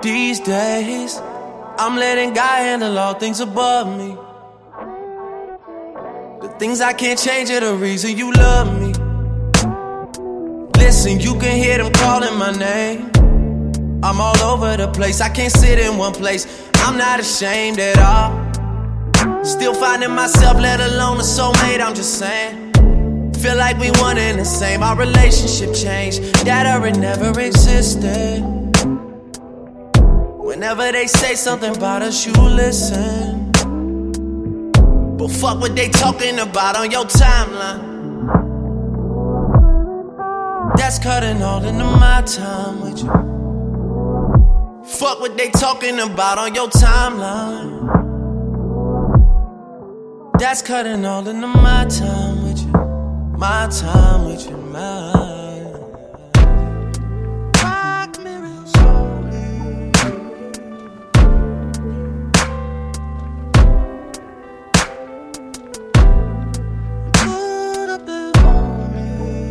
These days, I'm letting God handle all things above me. The things I can't change are the reason you love me. Listen, you can hear them calling my name. I'm all over the place, I can't sit in one place. I'm not ashamed at all. Still finding myself, let alone a soulmate, I'm just saying. Feel like we one and the same, our relationship changed. That or it never existed. Whenever they say something about us, you listen. But fuck what they talking about on your timeline. That's cutting all into my time with you. Fuck what they talking about on your timeline. That's cutting all into my time with you. My time with you, mine. Rock me real slowly. Could have been for me.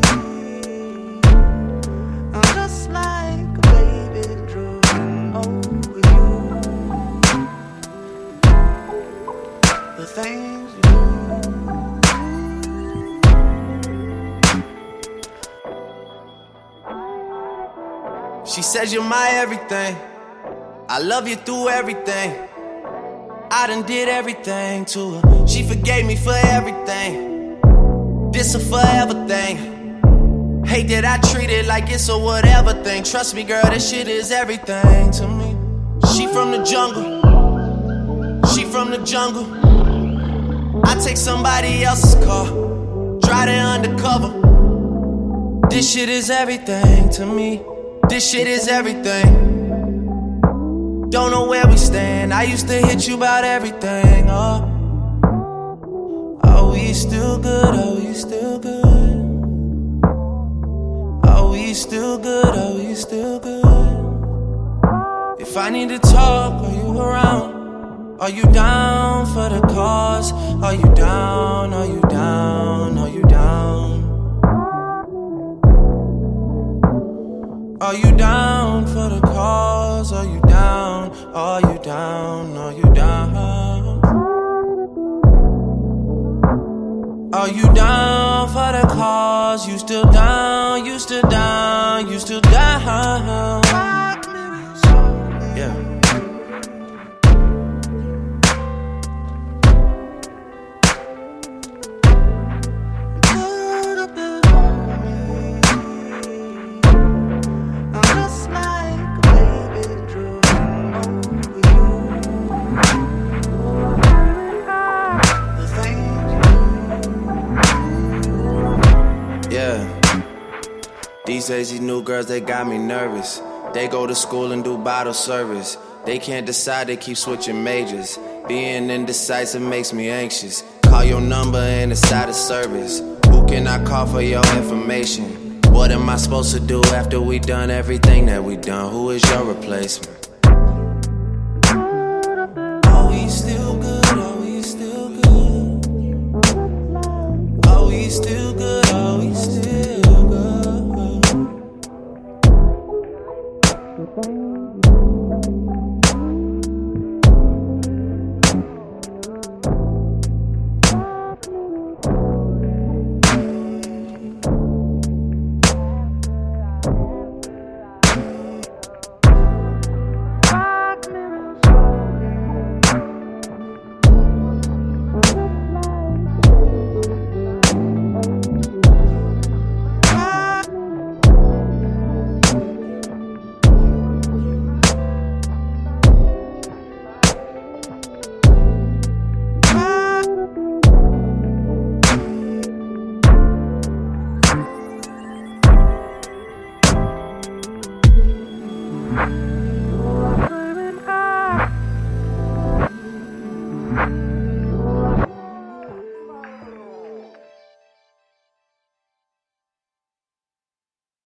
I'm just like a baby drooling over you. The things you do. She says you're my everything. I love you through everything. I done did everything to her. She forgave me for everything. This a forever thing. Hate that I treat it like it's a whatever thing. Trust me, girl, this shit is everything to me. She from the jungle. She from the jungle. I take somebody else's car, drive it undercover. This shit is everything to me. This shit is everything. Don't know where we stand. I used to hit you about everything. Oh, are we still good? Are we still good? Are we still good? Are we still good? If I need to talk, are you around? Are you down for the cause? Are you down? Are you down? Are you down? Are you down for the cause? Are you down? Are you down? Are you down? Are you down for the cause? You still down? You still down? You still down? Yeah. These days, these new girls, they got me nervous. They go to school and do bottle service. They can't decide, they keep switching majors. Being indecisive makes me anxious. Call your number and it's out of service. Who can I call for your information? What am I supposed to do after we done everything that we done? Who is your replacement?